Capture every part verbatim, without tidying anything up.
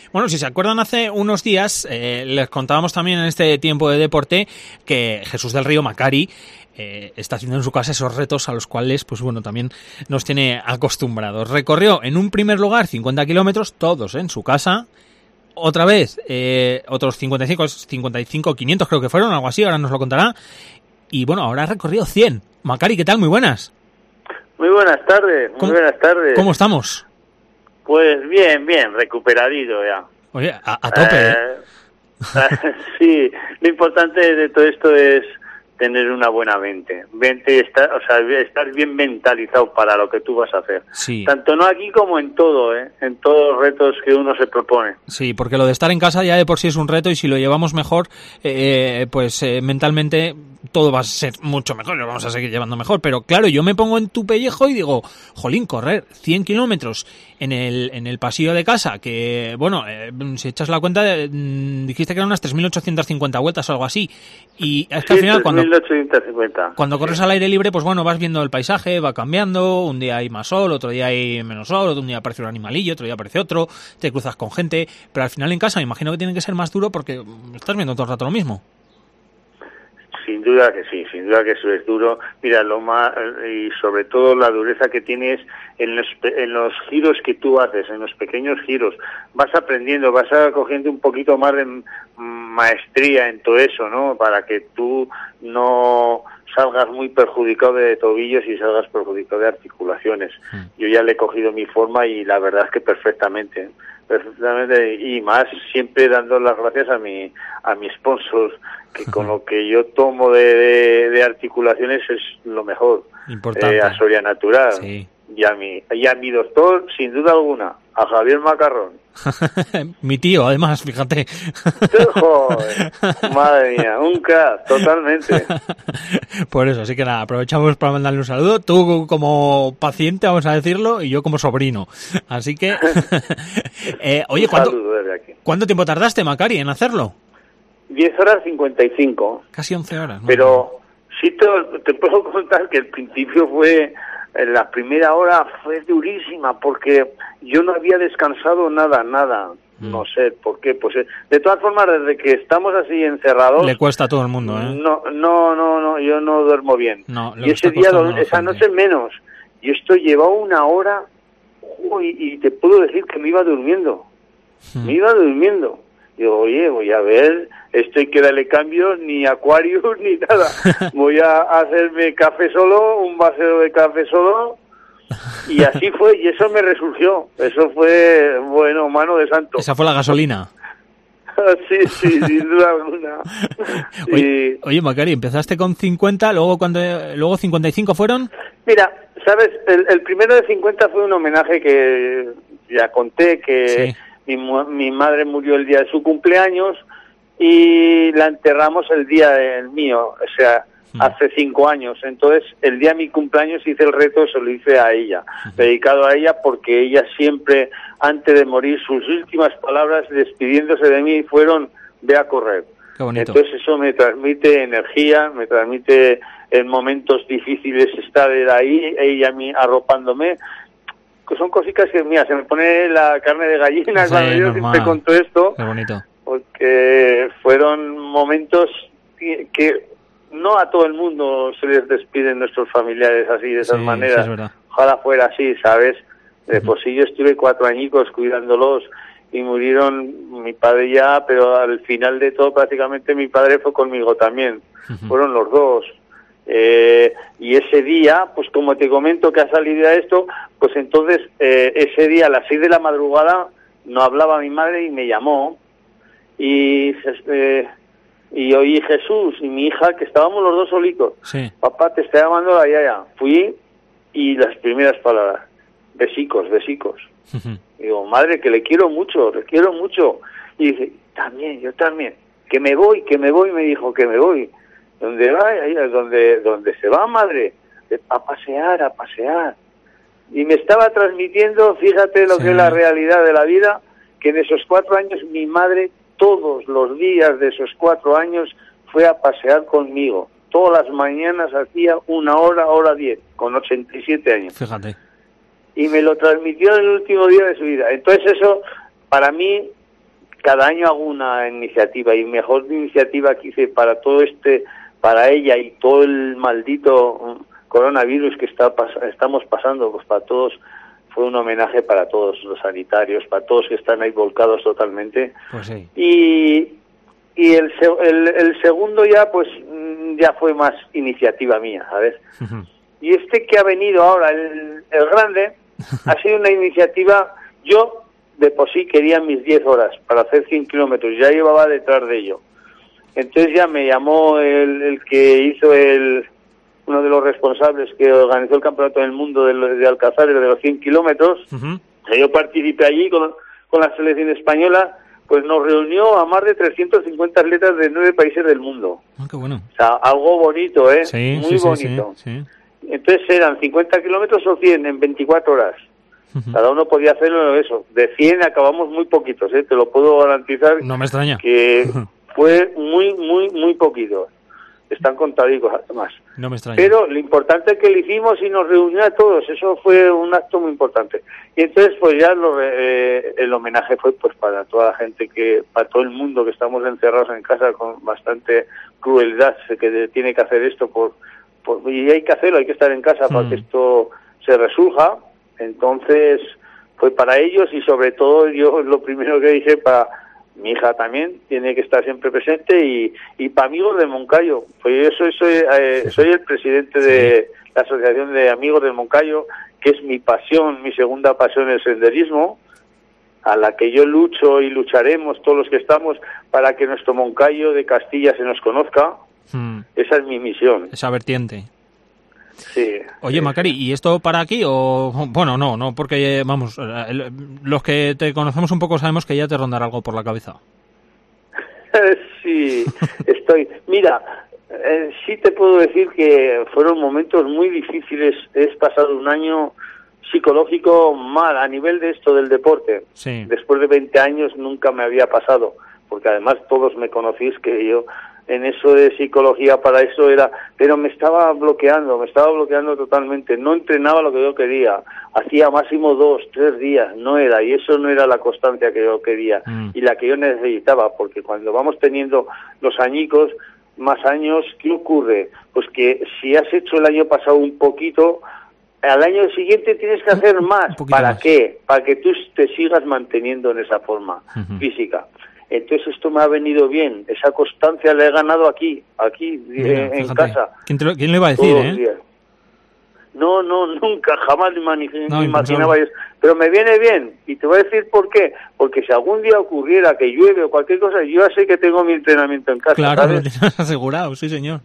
Bueno, si se acuerdan, hace unos días eh, les contábamos también en este tiempo de deporte que Jesús del Río Macari eh, está haciendo en su casa esos retos a los cuales, pues bueno, también nos tiene acostumbrados. Recorrió en un primer lugar cincuenta kilómetros, todos en su casa. Otra vez, eh, otros cincuenta y cinco, cincuenta y cinco, quinientos creo que fueron, algo así, ahora nos lo contará. Y bueno, ahora ha recorrido cien. Macari, ¿qué tal? Muy buenas. Muy buenas tardes, muy ¿Cómo, buenas tardes. ¿Cómo estamos? Pues bien, bien, recuperadito ya. Oye, a, a tope, ¿eh? eh sí, lo importante de todo esto es tener una buena mente. Mente, estar, o sea, estar bien mentalizado para lo que tú vas a hacer. Sí. Tanto no aquí como en todo, ¿eh? En todos los retos que uno se propone. Sí, porque lo de estar en casa ya de por sí es un reto y si lo llevamos mejor, eh, pues eh, mentalmente todo va a ser mucho mejor, lo vamos a seguir llevando mejor. Pero claro, yo me pongo en tu pellejo y digo, jolín, correr cien kilómetros en el en el pasillo de casa, que, bueno, eh, si echas la cuenta, eh, dijiste que eran unas tres mil ochocientas cincuenta vueltas o algo así. Y es que sí, al final cuando... tres mil ochocientas cincuenta. Cuando corres sí. al aire libre, pues bueno, vas viendo el paisaje, va cambiando, un día hay más sol, otro día hay menos sol, otro día aparece un animalillo, otro día aparece otro, te cruzas con gente, pero al final en casa me imagino que tiene que ser más duro porque estás viendo todo el rato lo mismo. Sin duda que sí, sin duda que eso es duro. Mira, lo más, y sobre todo la dureza que tienes en los, en los giros que tú haces, en los pequeños giros. Vas aprendiendo, vas a, cogiendo un poquito más de maestría en todo eso, ¿no? Para que tú no salgas muy perjudicado de tobillos y salgas perjudicado de articulaciones. Mm. Yo ya le he cogido mi forma y la verdad es que perfectamente, perfectamente, y más siempre dando las gracias a mi a mi sponsor, que con lo que yo tomo de, de, de articulaciones es lo mejor. Importante. Eh, a Soria Natural. Sí. Y a mi, y a mi doctor, sin duda alguna, a Javier Macarrón. Mi tío, además, fíjate. Joder, madre mía, un crack, totalmente. Por eso, así que nada, aprovechamos para mandarle un saludo. Tú como paciente, vamos a decirlo, y yo como sobrino. Así que, eh, oye, ¿cuánto, ¿cuánto tiempo tardaste, Macari, en hacerlo? diez horas cincuenta y cinco. Casi once horas, ¿no? Pero sí te, te puedo contar que el principio fue... La primera hora fue durísima porque yo no había descansado nada, nada. Mm. No sé por qué. Pues de todas formas, desde que estamos así encerrados... Le cuesta a todo el mundo, ¿eh? No, no, no, no yo no duermo bien. No, y ese día, esa noche menos. Yo esto llevaba una hora y, y te puedo decir que me iba durmiendo. Mm. Me iba durmiendo. Digo, oye, voy a ver, esto hay que darle cambio, ni Aquarius, ni nada. Voy a hacerme café solo, un vasero de café solo, y así fue, y eso me resurgió. Eso fue, bueno, mano de santo. Esa fue la gasolina. Sí, sí, sin duda alguna. Oye, y... oye, Macari, empezaste con cincuenta, luego cuando luego cincuenta y cinco fueron. Mira, sabes, el, el primero de cincuenta fue un homenaje que ya conté, que... Sí. Mi, mi madre murió el día de su cumpleaños y la enterramos el día del mío, o sea, uh-huh. hace cinco años. Entonces, el día de mi cumpleaños hice el reto, se lo hice a ella, uh-huh. dedicado a ella porque ella siempre, antes de morir, sus últimas palabras despidiéndose de mí fueron, ve a correr. Qué bonito. Entonces eso me transmite energía, me transmite en momentos difíciles estar ahí, ella a mí arropándome. Son cositas que, mira, se me pone la carne de gallina sí, cuando yo siempre conto esto. Qué bonito. Porque fueron momentos que, que no a todo el mundo se les despiden nuestros familiares así, de esas sí, maneras. Sí, es Ojalá fuera así, ¿sabes? De uh-huh. por sí yo estuve cuatro añicos cuidándolos y murieron mi padre ya, pero al final de todo prácticamente mi padre fue conmigo también. Uh-huh. Fueron los dos. Eh, y ese día, pues como te comento que ha salido a esto, pues entonces eh, ese día a las seis de la madrugada no hablaba mi madre y me llamó y eh, y oí Jesús y mi hija que estábamos los dos solitos. Sí. Papá, te está llamando la yaya. Fui y las primeras palabras, besicos, besicos. Uh-huh. Digo, madre, que le quiero mucho, le quiero mucho. Y dice, también, yo también, que me voy, que me voy, me dijo que me voy. ¿Dónde va? Ahí es donde, donde se va, madre. A pasear, a pasear. Y me estaba transmitiendo, fíjate lo sí. que es la realidad de la vida, que en esos cuatro años mi madre, todos los días de esos cuatro años, fue a pasear conmigo. Todas las mañanas hacía una hora, hora diez, con ochenta y siete años. Fíjate. Y me lo transmitió en el último día de su vida. Entonces eso, para mí, cada año hago una iniciativa, y mejor iniciativa que hice para todo este, para ella y todo el maldito coronavirus que está estamos pasando, pues para todos, fue un homenaje para todos los sanitarios, para todos que están ahí volcados totalmente. Pues sí. Y, y el, el, el segundo ya, pues, ya fue más iniciativa mía, ¿sabes? Uh-huh. Y este que ha venido ahora, el, el grande, ha sido una iniciativa, yo de por sí quería mis diez horas para hacer cien kilómetros, ya llevaba detrás de ello. Entonces ya me llamó el, el que hizo el... uno de los responsables que organizó el Campeonato del Mundo de, de Alcázares de los cien kilómetros. Uh-huh. Yo participé allí con, con la selección española, pues nos reunió a más de trescientos cincuenta atletas de nueve países del mundo. Oh, qué bueno. O sea, algo bonito, ¿eh? Sí, muy sí, bonito. Sí, sí, sí. Entonces eran cincuenta kilómetros o cien en veinticuatro horas. Uh-huh. Cada uno podía hacerlo eso. De cien acabamos muy poquitos, ¿eh? Te lo puedo garantizar. No me extraña. Que fue muy, muy, muy poquito. Están contadicos además. No me extraña. Pero lo importante es que lo hicimos y nos reunió a todos. Eso fue un acto muy importante. Y entonces pues ya lo, eh, el homenaje fue pues para toda la gente, que para todo el mundo que estamos encerrados en casa con bastante crueldad, que tiene que hacer esto por, por y hay que hacerlo, hay que estar en casa mm. para que esto se resurja. Entonces fue para ellos, y sobre todo yo lo primero que dije, para mi hija también tiene que estar siempre presente, y, y para amigos de Moncayo, pues yo soy, soy, eh, soy el presidente de la Asociación de Amigos del Moncayo, que es mi pasión, mi segunda pasión, el senderismo, a la que yo lucho y lucharemos todos los que estamos para que nuestro Moncayo de Castilla se nos conozca. Hmm. Esa es mi misión. Esa vertiente. Sí. Oye, sí. Macari, ¿y esto para aquí o...? Bueno, no, no, porque, vamos, los que te conocemos un poco sabemos que ya te rondará algo por la cabeza. Sí, estoy... Mira, eh, sí te puedo decir que fueron momentos muy difíciles. He pasado un año psicológico mal a nivel de esto del deporte. Sí. Después de veinte años nunca me había pasado, porque además todos me conocís que yo... en eso de psicología, para eso era, pero me estaba bloqueando, me estaba bloqueando totalmente, no entrenaba lo que yo quería, hacía máximo dos, tres días, no era, y eso no era la constancia que yo quería, mm. y la que yo necesitaba, porque cuando vamos teniendo los añicos, más años, ¿qué ocurre? Pues que si has hecho el año pasado un poquito, al año siguiente tienes que hacer más. ¿Para más. qué? Para que tú te sigas manteniendo en esa forma uh-huh. física. Entonces esto me ha venido bien, esa constancia la he ganado aquí, aquí, Mira, en fíjate. casa. ¿Quién, te lo, ¿Quién le iba a decir, eh? Días. No, no, nunca, jamás me, mani- no, me imaginaba eso. Pero me viene bien, y te voy a decir por qué. Porque si algún día ocurriera que llueve o cualquier cosa, yo ya sé que tengo mi entrenamiento en casa. Claro, ¿sabes? lo tienes asegurado, sí señor.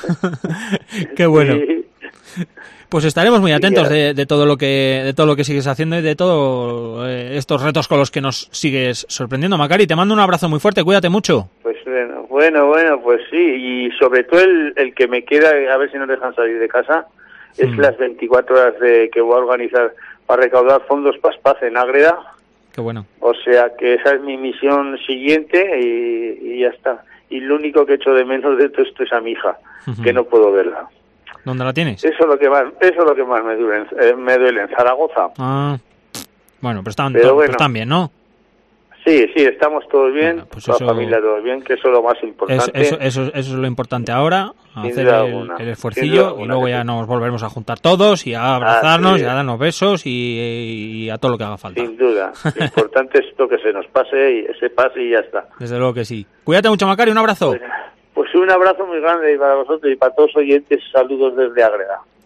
Qué bueno. Sí. Pues estaremos muy atentos de, de todo lo que de todo lo que sigues haciendo y de todos eh, estos retos con los que nos sigues sorprendiendo, Macari. Te mando un abrazo muy fuerte, cuídate mucho. Pues bueno, bueno, bueno pues sí, y sobre todo el, el que me queda, a ver si nos dejan salir de casa, es mm. las veinticuatro horas de que voy a organizar para recaudar fondos para Spaz en Ágreda. Qué bueno. O sea que esa es mi misión siguiente y, y ya está. Y lo único que echo de menos de todo esto es a mi hija, uh-huh. que no puedo verla. ¿Dónde la tienes? Eso es lo que más, eso es lo que más me duele, eh, me duele en Zaragoza. Ah, bueno, pero están, pero to- bueno, están bien, ¿no? Sí, sí, estamos todos bien, bueno, pues la eso, familia todos bien, que eso es lo más importante. Eso, eso, eso, eso es lo importante ahora, hacer el, el esfuercillo y luego ya nos volveremos a juntar todos y a abrazarnos ah, sí. y a darnos besos y, y a todo lo que haga falta. Sin duda, lo importante es esto, que se nos pase y se pase y ya está. Desde luego que sí. Cuídate mucho, Macari, un abrazo. Pues, Pues un abrazo muy grande y para vosotros y para todos los oyentes, saludos desde Ágreda.